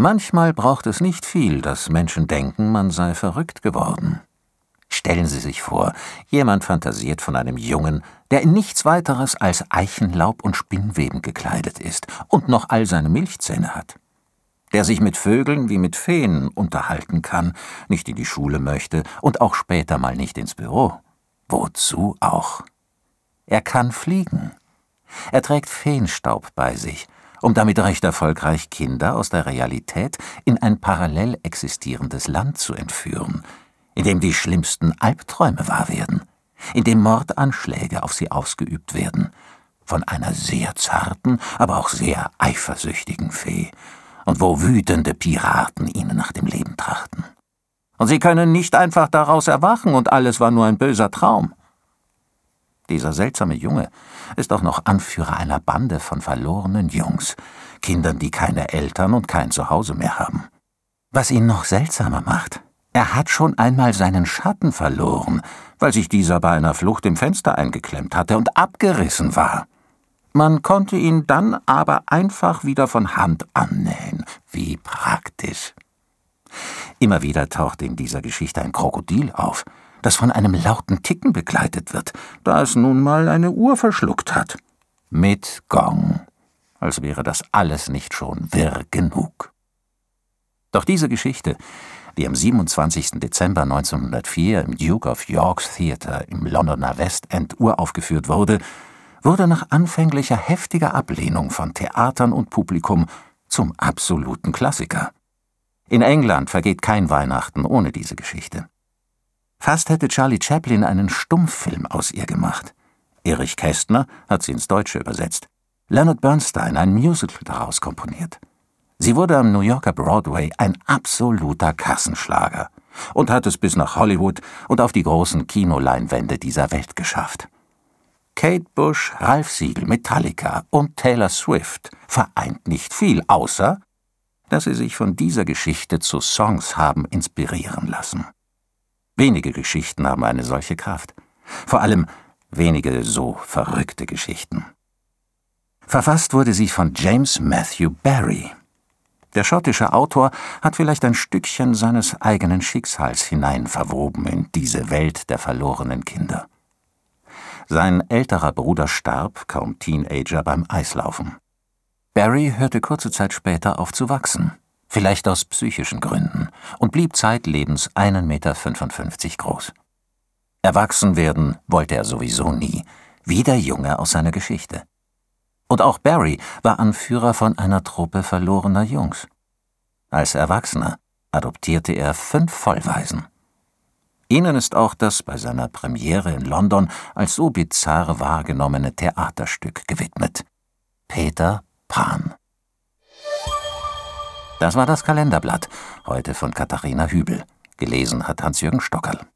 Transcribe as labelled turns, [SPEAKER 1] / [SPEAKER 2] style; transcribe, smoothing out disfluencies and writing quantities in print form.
[SPEAKER 1] Manchmal braucht es nicht viel, dass Menschen denken, man sei verrückt geworden. Stellen Sie sich vor, jemand fantasiert von einem Jungen, der in nichts weiteres als Eichenlaub und Spinnweben gekleidet ist und noch all seine Milchzähne hat. Der sich mit Vögeln wie mit Feen unterhalten kann, nicht in die Schule möchte und auch später mal nicht ins Büro. Wozu auch? Er kann fliegen. Er trägt Feenstaub bei sich, um damit recht erfolgreich Kinder aus der Realität in ein parallel existierendes Land zu entführen, in dem die schlimmsten Albträume wahr werden, in dem Mordanschläge auf sie ausgeübt werden, von einer sehr zarten, aber auch sehr eifersüchtigen Fee, und wo wütende Piraten ihnen nach dem Leben trachten. Und sie können nicht einfach daraus erwachen und alles war nur ein böser Traum. Dieser seltsame Junge ist auch noch Anführer einer Bande von verlorenen Jungs, Kindern, die keine Eltern und kein Zuhause mehr haben. Was ihn noch seltsamer macht: Er hat schon einmal seinen Schatten verloren, weil sich dieser bei einer Flucht im Fenster eingeklemmt hatte und abgerissen war. Man konnte ihn dann aber einfach wieder von Hand annähen. Wie praktisch. Immer wieder taucht in dieser Geschichte ein Krokodil auf, das von einem lauten Ticken begleitet wird, da es nun mal eine Uhr verschluckt hat. Mit Gong. Als wäre das alles nicht schon wirr genug. Doch diese Geschichte, die am 27. Dezember 1904 im Duke of York's Theatre im Londoner West End uraufgeführt wurde nach anfänglicher heftiger Ablehnung von Theatern und Publikum zum absoluten Klassiker. In England vergeht kein Weihnachten ohne diese Geschichte. Fast hätte Charlie Chaplin einen Stummfilm aus ihr gemacht. Erich Kästner hat sie ins Deutsche übersetzt. Leonard Bernstein ein Musical daraus komponiert. Sie wurde am New Yorker Broadway ein absoluter Kassenschlager und hat es bis nach Hollywood und auf die großen Kinoleinwände dieser Welt geschafft. Kate Bush, Ralph Siegel, Metallica und Taylor Swift vereint nicht viel, außer dass sie sich von dieser Geschichte zu Songs haben inspirieren lassen. Wenige Geschichten haben eine solche Kraft. Vor allem wenige so verrückte Geschichten. Verfasst wurde sie von James Matthew Barrie. Der schottische Autor hat vielleicht ein Stückchen seines eigenen Schicksals hineinverwoben in diese Welt der verlorenen Kinder. Sein älterer Bruder starb, kaum Teenager, beim Eislaufen. Barrie hörte kurze Zeit später auf zu wachsen, vielleicht aus psychischen Gründen, und blieb zeitlebens 1,55 Meter groß. Erwachsen werden wollte er sowieso nie, wie der Junge aus seiner Geschichte. Und auch Barrie war Anführer von einer Truppe verlorener Jungs. Als Erwachsener adoptierte er 5 Vollwaisen. Ihnen ist auch das bei seiner Premiere in London als so bizarr wahrgenommene Theaterstück gewidmet: Peter Pan. Das war das Kalenderblatt, heute von Katharina Hübel. Gelesen hat Hans-Jürgen Stockerl.